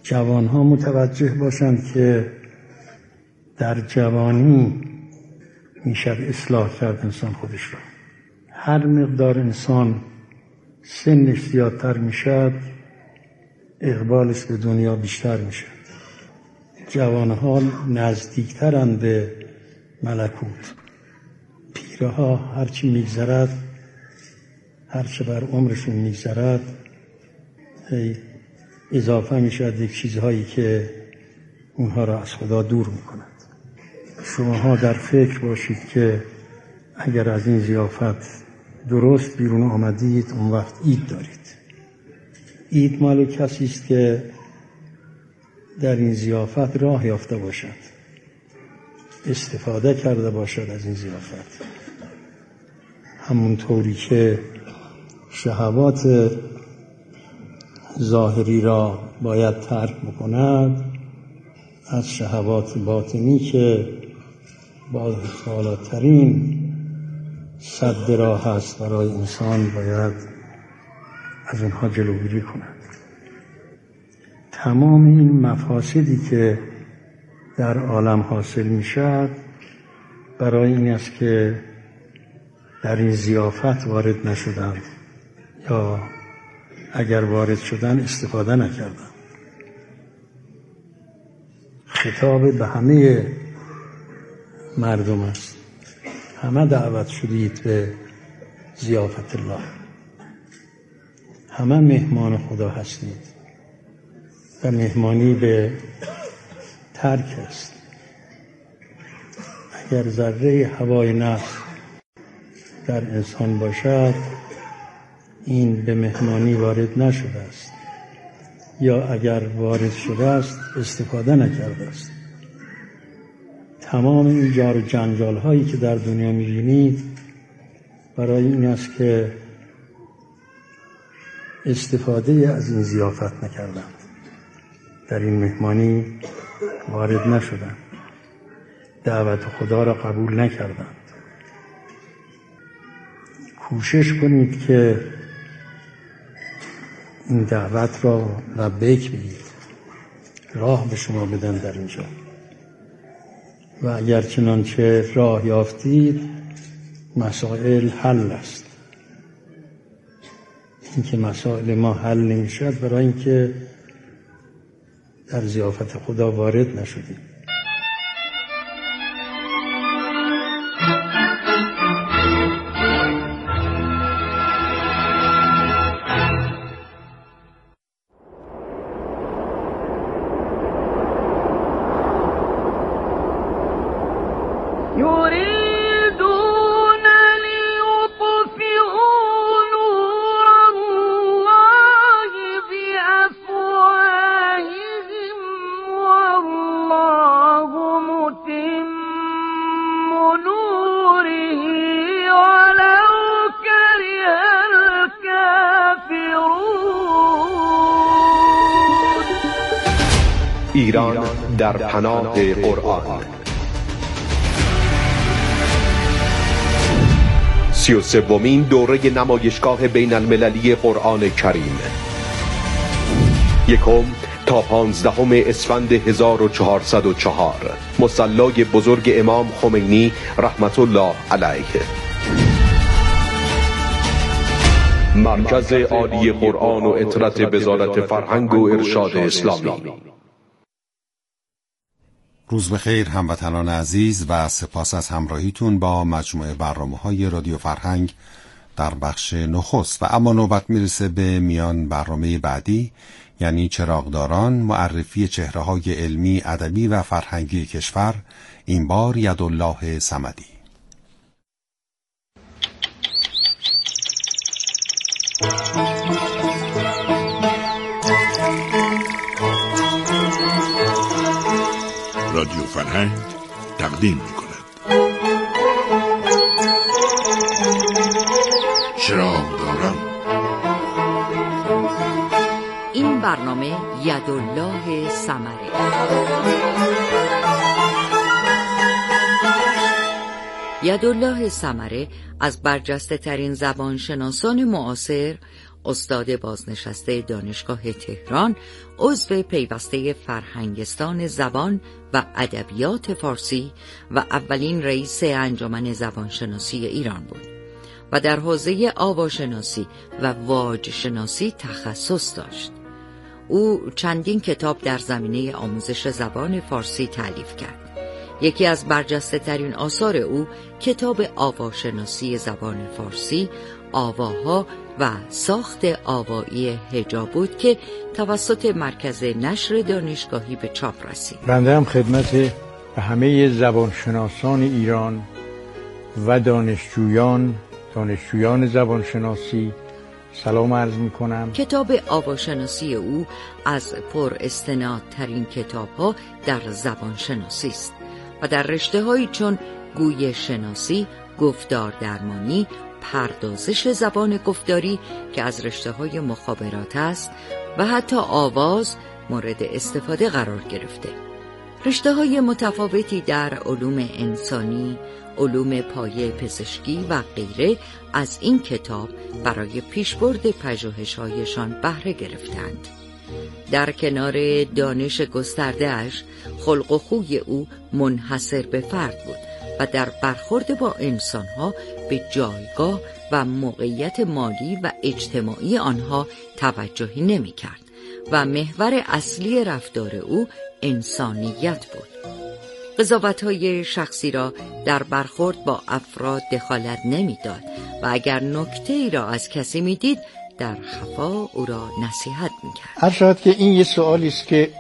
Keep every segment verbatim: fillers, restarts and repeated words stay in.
جوانها متوجه باشند که در جوانی میشه اصلاح کرد انسان خودش رو. هر مقدار انسان سنش زیادتر میشد اقبالش به دنیا بیشتر میشد. جوانها نزدیکترند به ملکوت. پیرها هرچی میگذرد، هرچه بر عمرشون میگذرد اضافه میشد یک چیزهایی که اونها را از خدا دور میکند. شماها در فکر باشید که اگر از این ضیافت درست بیرون آمدید اون وقت عید دارید. عید مال کسی است که در این ضیافت راه یافته باشد، استفاده کرده باشد از این ضیافت. همونطوری که شهوات ظاهری را باید ترک بکند، از شهوات باطنی که با بالاترین سد راه هست برای انسان باید از اونها جلوگیری کند. تمام این مفاسدی که در عالم حاصل می شد برای این است که در این ضیافت وارد نشدند یا اگر وارد شدن استفاده نکردند. خطاب به همه مردم است. همه دعوت شدید به ضیافت الله. همه مهمان خدا هستید و مهمانی به ترک است. اگر ذره هوای نفس در انسان باشد این به مهمانی وارد نشده است، یا اگر وارد شده است استفاده نکرده است. تمام این جار و جنجال هایی که در دنیا می‌بینید برای این است که استفاده از این ضیافت نکردند، در این مهمانی وارد نشدند، دعوت خدا را قبول نکردند. کوشش کنید که این دعوت را لبیک بگید، راه به شما بدن در اینجا. و اگر چنانچه راه یافتید مسائل حل است. اینکه مسائل ما حل نمیشد برای اینکه در ضیافت خدا وارد نشدیم. ایران در پناه قرآن. سی و سومین دوره نمایشگاه بین المللی قرآن کریم، یکم تا پانزدهم اسفند هزار و چهارصد و چهار، مصلی بزرگ امام خمینی رحمت الله علیه. مرکز عالی قرآن و اطلاعات وزارت فرهنگ و ارشاد اسلامی. روز بخیر هموطنان عزیز و سپاس از همراهیتون با مجموعه برنامه‌های رادیو فرهنگ در بخش نخست. و اما نوبت میرسه به میان برنامه بعدی، یعنی چراغداران، معرفی چهره‌های علمی، ادبی و فرهنگی کشور، این بار یدالله صمدی. رادیو فرهنگ تقدیم می‌کند چراغداران. این برنامه یدالله صمدی. یدالله صمدی از برجسته ترین زبانشناسان معاصر، استاد بازنشسته دانشگاه تهران، عضو پیوسته فرهنگستان زبان و ادبیات فارسی و اولین رئیس انجمن زبانشناسی ایران بود و در حوزه آواشناسی و واجشناسی تخصص داشت. او چندین کتاب در زمینه آموزش زبان فارسی تألیف کرد. یکی از برجسته ترین آثار او کتاب آواشناسی زبان فارسی، آواها و ساخت آوایی هجا بود که توسط مرکز نشر دانشگاهی به چاپ رسید. بنده هم خدمت به همه زبانشناسان ایران و دانشجویان دانشجویان زبانشناسی سلام عرض می کنم. کتاب آواشناسی او از پر استنادترین کتاب ها در زبانشناسی است و در رشته هایی چون گوی شناسی، گفتار درمانی، پردازش زبان گفتاری که از رشته های مخابرات است و حتی آواز مورد استفاده قرار گرفته. رشته های متفاوتی در علوم انسانی، علوم پایه پزشکی و غیره از این کتاب برای پیشبرد پژوهش‌هایشان بهره گرفتند. در کنار دانش گسترده‌اش، خلق و خوی او منحصر به فرد بود و در برخورد با انسانها به جایگاه و موقعیت مالی و اجتماعی آنها توجهی نمی کرد و محور اصلی رفتار او انسانیت بود. قضاوت‌های شخصی را در برخورد با افراد دخالت نمی‌داد و اگر نکته‌ای را از کسی می‌دید در خفا او را نصیحت می‌کرد. هر شاید که این یه سوالی است که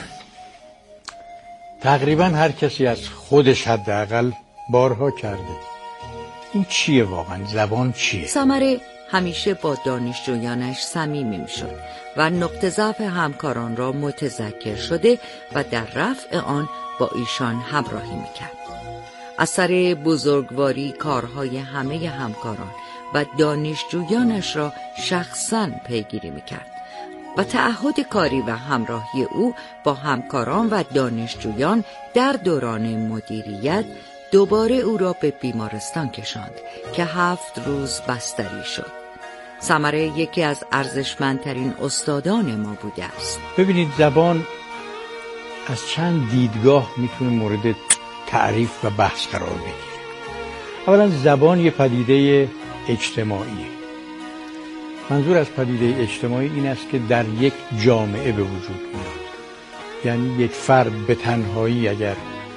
تقریبا هر کسی از خودش حداقل بارها کرده. این چیه واقعا؟ زبان چیه؟ ثمره همیشه با دانشجویانش صمیمی می‌شد و نقطه ضعف همکاران را متذکر شده و در رفع آن با ایشان همراهی میکرد. اثر بزرگواری کارهای همه همکاران و دانشجویانش را شخصاً پیگیری میکرد و تعهد کاری و همراهی او با همکاران و دانشجویان در دوران مدیریت دوباره او را به بیمارستان کشاند که هفت روز بستری شد. ثمره یکی از ارزشمندترین استادان ما بوده است. ببینید، زبان از چند دیدگاه میتونه مورد تعریف و بحث قرار بگیره. اولا زبان یه پدیده اجتماعیه. منظور از پدیده اجتماعی این است که در یک جامعه به وجود میاد. یعنی یک فرد به تنهایی اگر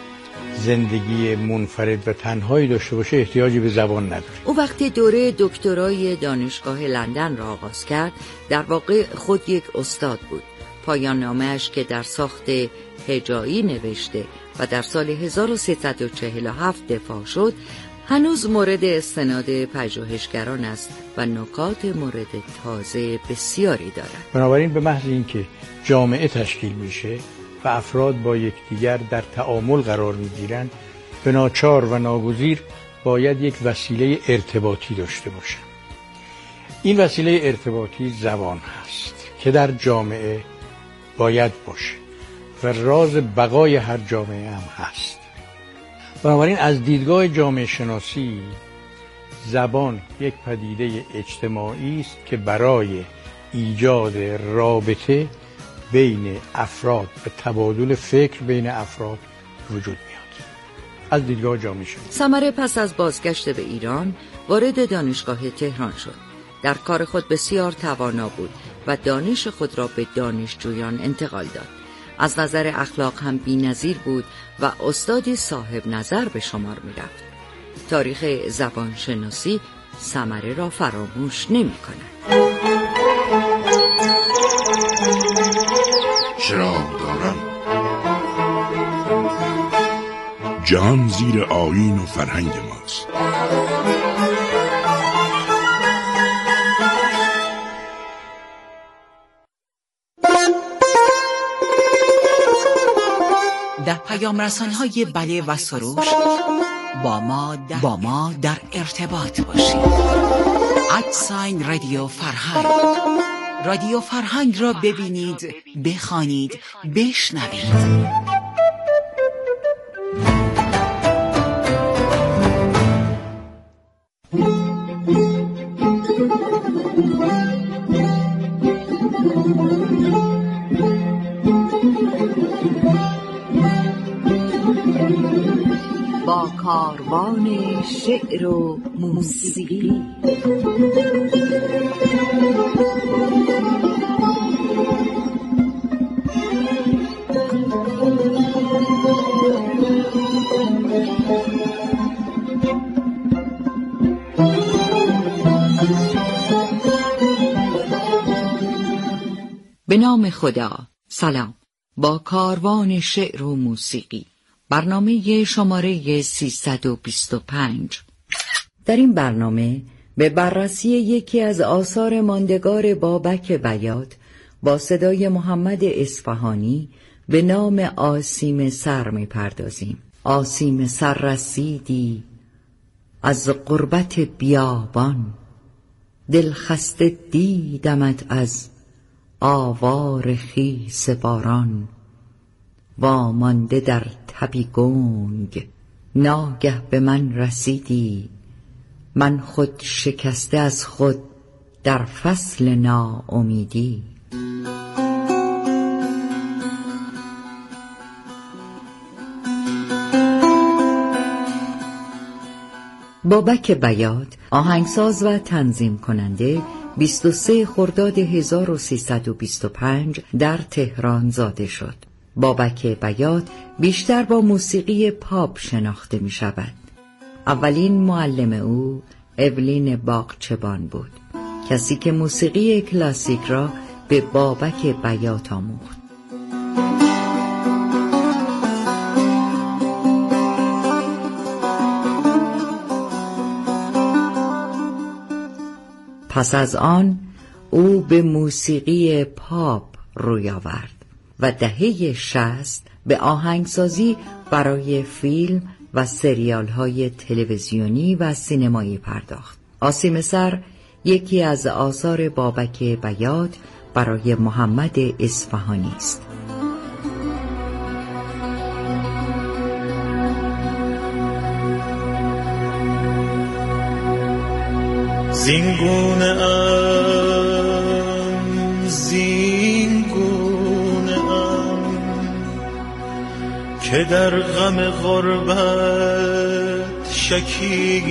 زندگی منفرد و تنهایی داشته باشه احتیاجی به زبان نداره. او وقتی دوره دکترای دانشگاه لندن را آغاز کرد در واقع خود یک استاد بود. پایان نامه‌اش که در ساخت هجایی نوشته و در سال هزار و سیصد و چهل و هفت دفاع شد هنوز مورد استناد پژوهشگران است و نکات مورد تازه بسیاری دارد. بنابراین به محض اینکه جامعه تشکیل میشه و افراد با یکدیگر در تعامل قرار میگیرند، به ناچار و ناگزیر باید یک وسیله ارتباطی داشته باشند. این وسیله ارتباطی زبان هست که در جامعه باید باشه و راز بقای هر جامعه هم هست. بنابراین از دیدگاه جامعه شناسی زبان یک پدیده اجتماعی است که برای ایجاد رابطه بین افراد و تبادل فکر بین افراد وجود میاد. از دیدگاه جامعه شناسی ثمره پس از بازگشت به ایران وارد دانشگاه تهران شد. در کار خود بسیار توانا بود و دانش خود را به دانشجویان انتقال داد. از نظر اخلاق هم بی‌نظیر بود و استادی صاحب نظر به شمار می‌رفت. تاریخ زبانشناسی ثمره را فراموش نمی‌کند. چراغ دارم، جهان زیر آیین و فرهنگ ماست. در پیام رسان‌های بله و سروش با ما در, با ما در ارتباط باشید. ادساین رادیو فرهنگ. رادیو فرهنگ را ببینید، بخوانید، بشنوید. کاروان شعر و موسیقی. به نام خدا. سلام. با کاروان شعر و موسیقی، برنامه شماره سیصد و بیست و پنج. در این برنامه به بررسی یکی از آثار ماندگار بابک بیات با صدای محمد اصفهانی به نام آسیم سر می پردازیم. آسیم سر رسیدی از غربت بیابان، دل خسته دیدمت از آوار خیس باران. وامانده در تبی گنگ ناگه به من رسیدی، من خود شکسته از خود در فصل ناامیدی. بابک بیات، آهنگساز و تنظیم کننده، بیست و سوم خرداد هزار و سیصد و بیست و پنج در تهران زاده شد. بابک بیات بیشتر با موسیقی پاپ شناخته می شود. اولین معلم او اولین باغچبان بود، کسی که موسیقی کلاسیک را به بابک بیات آموخت. پس از آن او به موسیقی پاپ روی آورد و دهه شصت به آهنگسازی برای فیلم و سریال های تلویزیونی و سینمایی پرداخت. آسیم سر یکی از آثار بابک بیات برای محمد اصفهانی است. زینگونه ام زینگونه ام که در غم غربت شکیب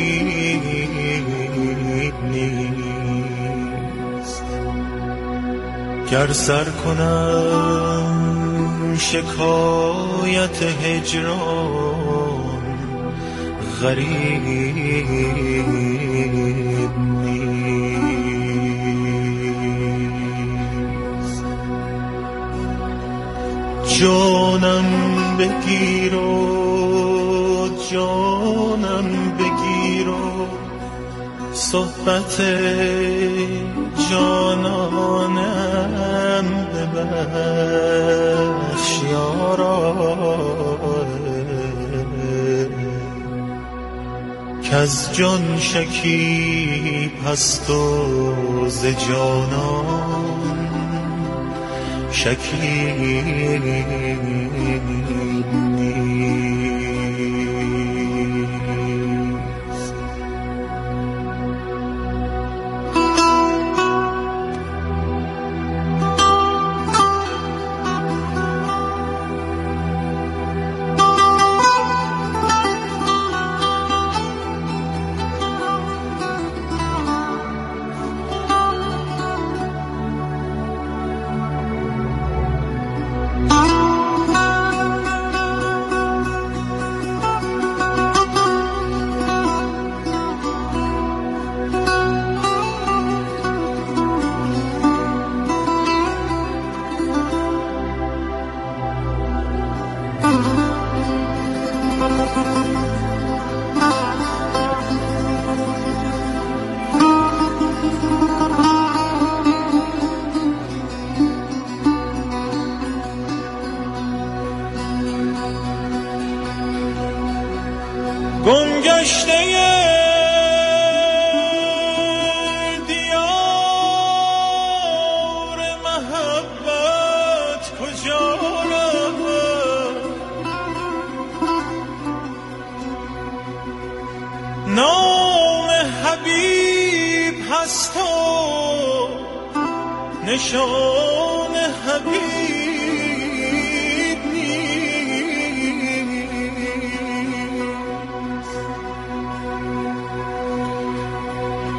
نیست. گر سر کنم شکایت هجران غریب جانم بگیر و جانم بگیر و صحبت جانانم ببخش یارا، کز جان شکیب هست و ز جانان شکیب نیست. گمگشته دیار محبت کجا رفت؟ نام حبیب هست و نشان حبیب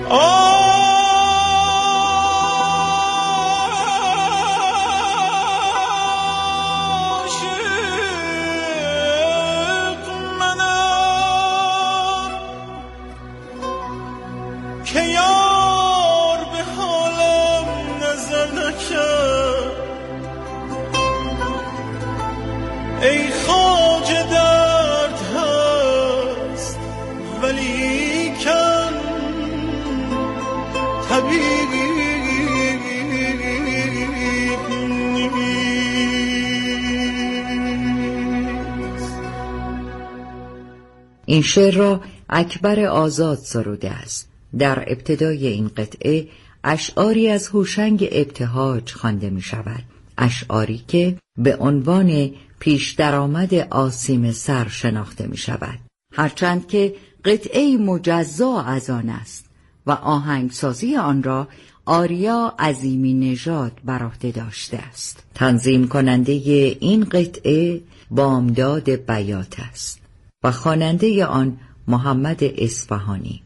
ای خواجه درد هست ولی کن طبیب نیست. این شعر را اکبر آزاد سروده است. در ابتدای این قطعه اشعاری از هوشنگ ابتهاج خوانده می شود، اشعاری که به عنوان پیش درآمد آسیم سر شناخته می شود، هرچند که قطعه مجزا از آن است و آهنگسازی آن را آریا عظیمی نژاد بر عهده داشته است. تنظیم کننده این قطعه بامداد بیات است و خواننده آن محمد اصفهانی.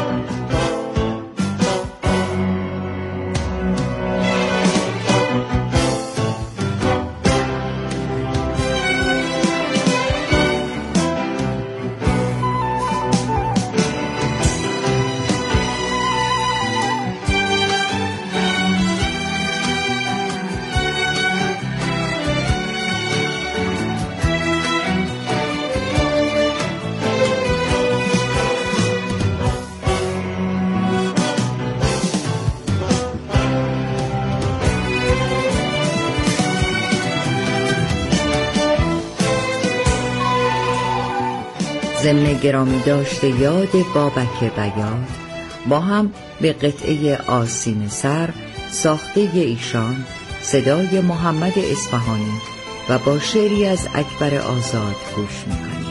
ضمن گرامی داشته یاد بابک بیات با هم به قطعه آسیم سر ساخته ایشان، صدای محمد اصفهانی و با شعری از اکبر آزاد گوش می‌کنیم.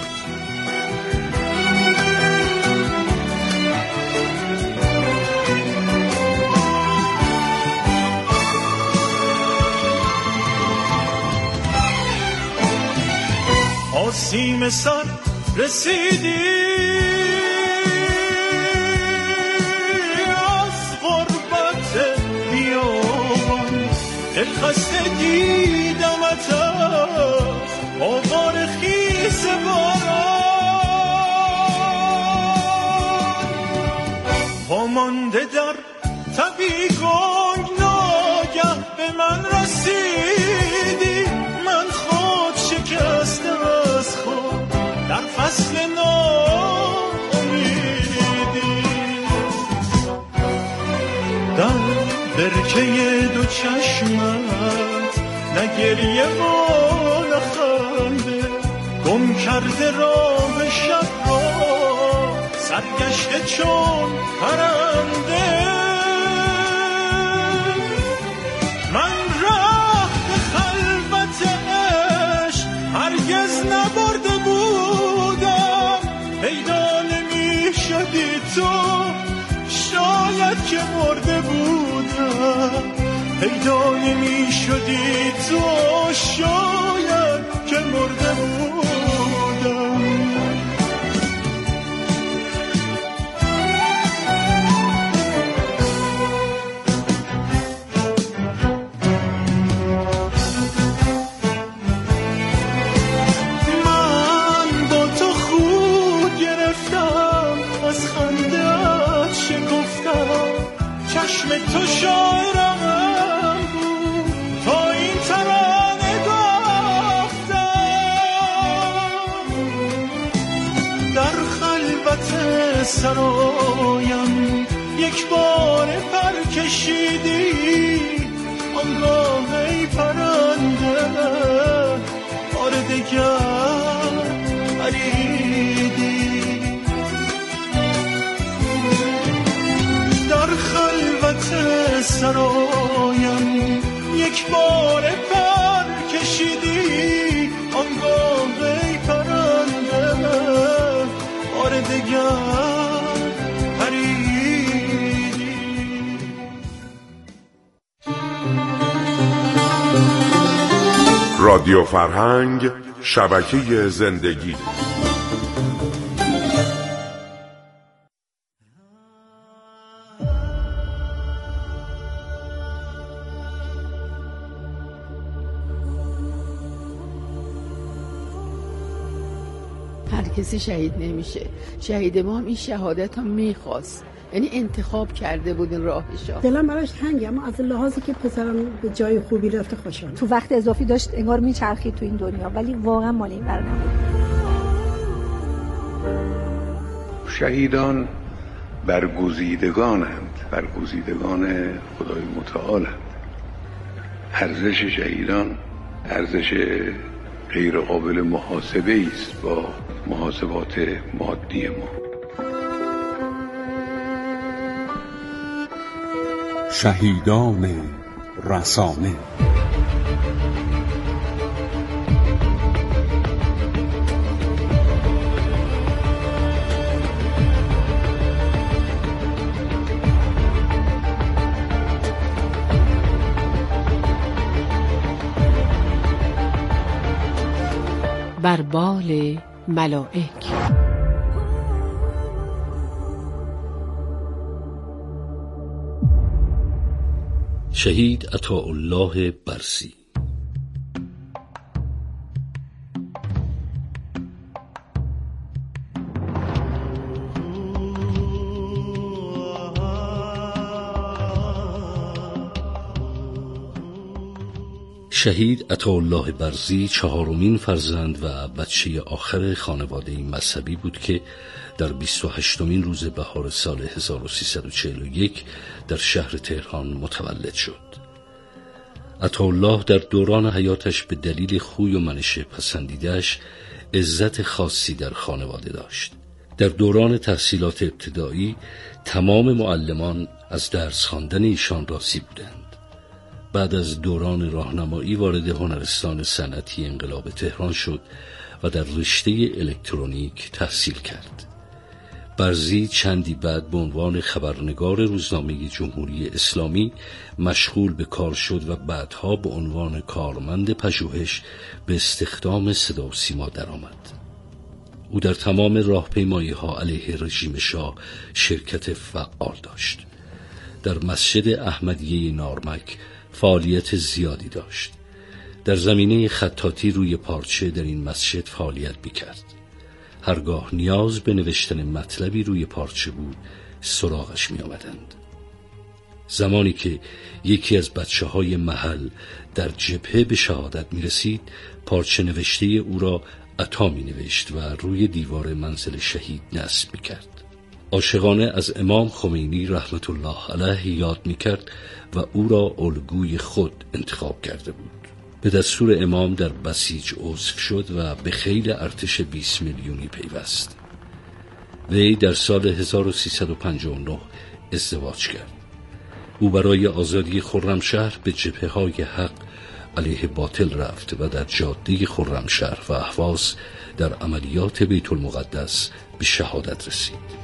آسیم سر رسیدی از غربت بیابان، دل خسته دیدمت از آوار خیس باران، پامانده در تبی گنگ ناگه به من رسیدی، من خود شکسته از خود در فصل ناامیدی، در برکه دو چشمت نه گریه و نه خنده، گم کرده راه شب را سرگشته چون پرنده، من راه به خلوت عشق هرگز نبرده بودم، پیدا نمی شدی تو شاید که مرده بودم، پیدا نمی شدی تو شاید که مرده بودم. تو شاعرم بود تا این ترانه گفتم، در خلوت سرایم یک بار پر کشیدی، آنگاه ای پرنده بار دگر پریدی، در خلوت سرایم یک بار پر کشیدی، آنگاه ای پرنده بار دگر پریدی. رادیو فرهنگ، شبکه زندگی. کسی شهید نمیشه. شهید ما هم این شهادت هم میخواست، یعنی انتخاب کرده بود این راهشو. دلم براش تنگه، اما از لحاظی که پسرم به جای خوبی رفته خوشحالم. تو وقت اضافی داشت انگار میچرخید تو این دنیا، ولی واقعا مال این ور نبود. شهیدان برگزیدگانند، برگزیدگان خدای متعالند. ارزش شهیدان ارزش غیر قابل محاسبه است با محاسبات مادی ما. شهیدان رسانه. بر بال ملائک. شهید عطاالله برزی. شهید عطاالله برزی چهارمین فرزند و بچه آخر خانواده مذهبی بود که در بیست و هشتمین روز بهار سال هزار و سیصد و چهل و یک در شهر تهران متولد شد. عطاالله در دوران حیاتش به دلیل خوی و منش پسندیده‌اش عزت خاصی در خانواده داشت. در دوران تحصیلات ابتدایی تمام معلمان از درس خواندن ایشان راضی بودند. بعد از دوران راهنمایی وارد هنرستان صنعتی انقلاب تهران شد و در رشته الکترونیک تحصیل کرد. برزی چندی بعد به عنوان خبرنگار روزنامه جمهوری اسلامی مشغول به کار شد و بعدها به عنوان کارمند پژوهش به استخدام صدا و سیما درآمد. او در تمام راهپیمایی‌ها علیه رژیم شاه شرکت فعال داشت. در مسجد احمدیه نارمک فعالیت زیادی داشت. در زمینه خطاطی روی پارچه در این مسجد فعالیت می‌کرد. هرگاه نیاز به نوشتن مطلبی روی پارچه بود سراغش می‌آمدند. زمانی که یکی از بچه‌های محل در جبهه به شهادت می‌رسید، پارچه نوشته او را عطا می‌نوشت و روی دیوار منزل شهید نصب می‌کرد. عاشقانه از امام خمینی رحمت الله علیه یاد می‌کرد و او را الگوی خود انتخاب کرده بود. به دستور امام در بسیج عضو شد و به خیل ارتش بیست میلیونی پیوست. وی در سال هزار و سیصد و پنجاه و نه ازدواج کرد. او برای آزادی خرمشهر به جبهه‌های حق علیه باطل رفت و در جاده خرمشهر و اهواز در عملیات بیت المقدس به شهادت رسید.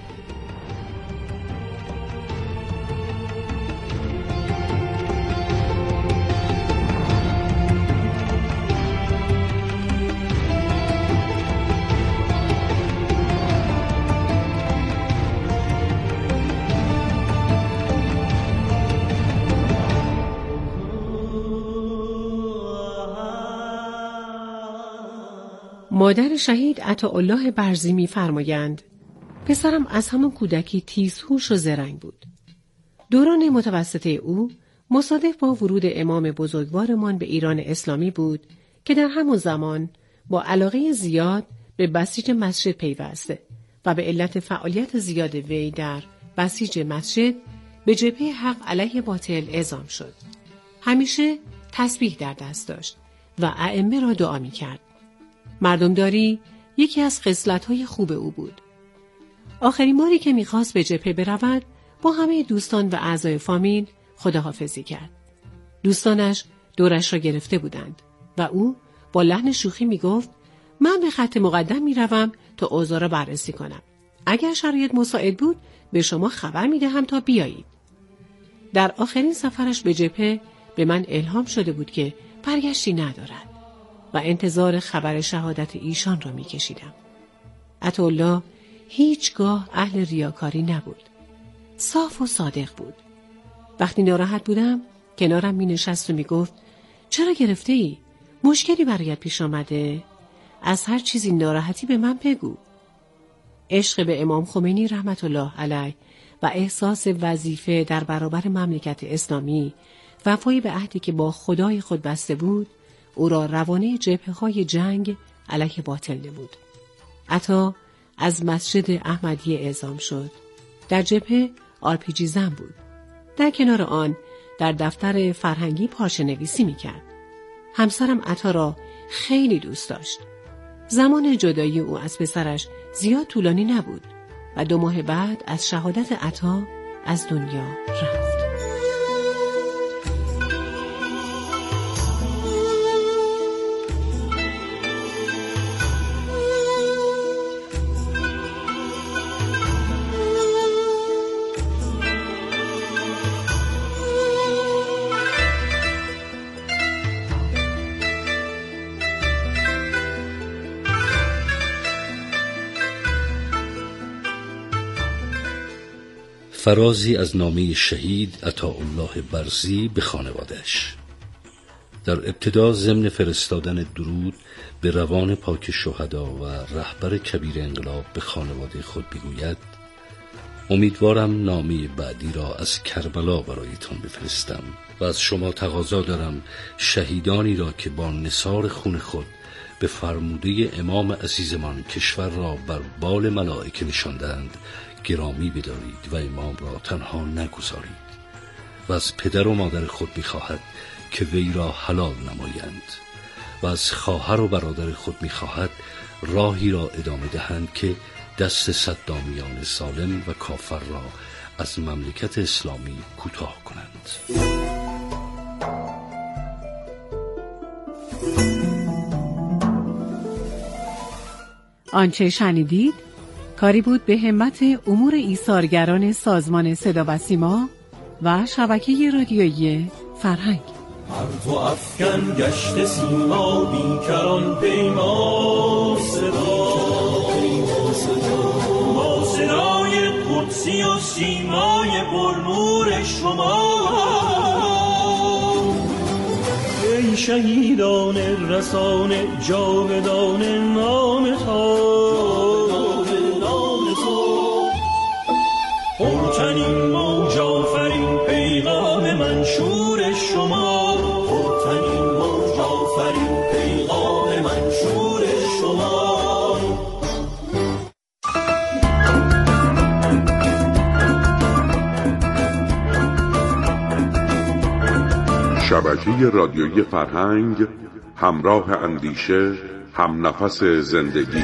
مادر شهید عطاالله برزی می‌فرمایند پسرم از همان کودکی تیزهوش و زرنگ بود. دوران متوسطه او مصادف با ورود امام بزرگوارمان به ایران اسلامی بود که در همون زمان با علاقه زیاد به بسیج مسجد پیوسته و به علت فعالیت زیاد وی در بسیج مسجد به جبهه حق علیه باطل اعزام شد. همیشه تسبیح در دست داشت و ائمه را دعا می‌کرد. مردمداری یکی از خصلت‌های خوب او بود. آخرین باری که می‌خواست به جبهه برود، با همه دوستان و اعضای فامیل خداحافظی کرد. دوستانش دورش را گرفته بودند و او با لحن شوخی می‌گفت من به خط مقدم می‌روم تا اوضاع را بررسی کنم. اگر شرایط مساعد بود به شما خبر می‌دهم تا بیایید. در آخرین سفرش به جبهه به من الهام شده بود که برگشتی ندارد و انتظار خبر شهادت ایشان را می‌کشیدم. عطاالله هیچگاه اهل ریاکاری نبود. صاف و صادق بود. وقتی ناراحت بودم کنارم می‌نشست و می‌گفت چرا گرفته ای؟ مشکلی برایت پیش آمده؟ از هر چیزی ناراحتی به من بگو. عشق به امام خمینی رحمت الله علیه و احساس وظیفه در برابر مملکت اسلامی، وفای به عهدی که با خدای خود بسته بود، او را روانه جبهه‌های جنگ علیه باطل نمود. عطا از مسجد احمدیه اعزام شد. در جبهه آرپیجی زن بود. در کنار آن در دفتر فرهنگی پارچه نویسی میکرد. همسرم عطا را خیلی دوست داشت. زمان جدایی او از پسرش زیاد طولانی نبود و دو ماه بعد از شهادت عطا از دنیا رفت. فرازی از نامه شهید عطاالله برزی به خانواده‌اش. در ابتدا ضمن فرستادن درود به روان پاک شهدا و رهبر کبیر انقلاب به خانواده خود میگوید: امیدوارم نامه بعدی را از کربلا برایتان بفرستم و از شما تقاضا دارم شهیدانی را که با نثار خون خود به فرموده امام عزیزمان کشور را بر بال ملائکه نشاندند گرامی بدارید و امام را تنها نگذارید و از پدر و مادر خود می‌خواهد که وی را حلال نمایند و از خواهر و برادر خود می‌خواهد راهی را ادامه دهند که دست صدامیان ظالم و کافر را از مملکت اسلامی کوتاه کنند. آنچه شنیدید کاری بود به همت امور ایثارگران سازمان صدا و سیما و شبکه رادیویی فرهنگ. هر تو افکن گشت سیما بیکران پیما صدا با صدای قدسی و سیمای پرنور شما. ای شهیدان رسان جاودان نام تو، پرتنین موج آفرین پیغام منشور شما، پرتنین موج آفرین پیغام منشور شما. شبکه رادیویی فرهنگ، همراه اندیشه، هم نفس زندگی.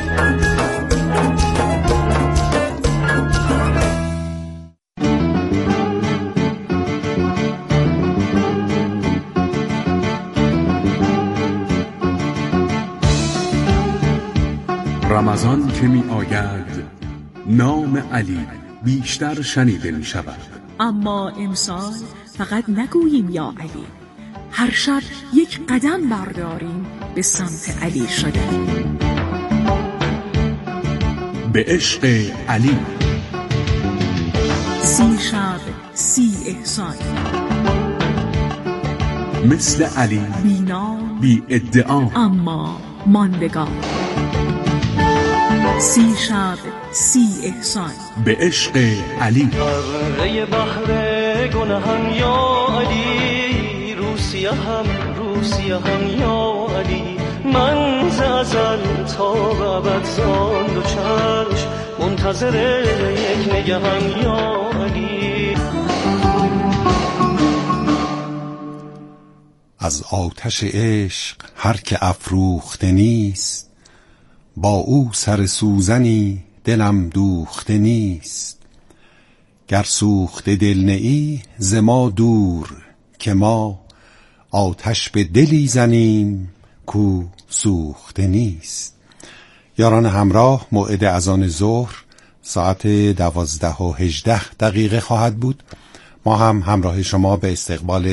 رمضان که می آید نام علی بیشتر شنیده می شود، اما امسال فقط نگوییم یا علی، هر شب یک قدم برداریم به سمت علی شده. به عشق علی. سی شب سی احسان، مثل علی بی نام بی ادعا اما ماندگار. سی شب سی احسان، به عشق علی. غرقه بحر گناهم یا علی، روسیه هم روسیه هم یا علی. من ز ازل تا ابد زان دو چشم منتظر یک نگهم یا علی. از آتش عشق هر که افروخته نیست، با او سر سوزنی دلم دوخته نیست. گر سوخته دل نئی ز ما دور، که ما آتش به دلی زنیم کو سوخته نیست. یاران همراه، موعد اذان ظهر ساعت دوازده و هجده دقیقه خواهد بود. ما هم همراه شما به استقبال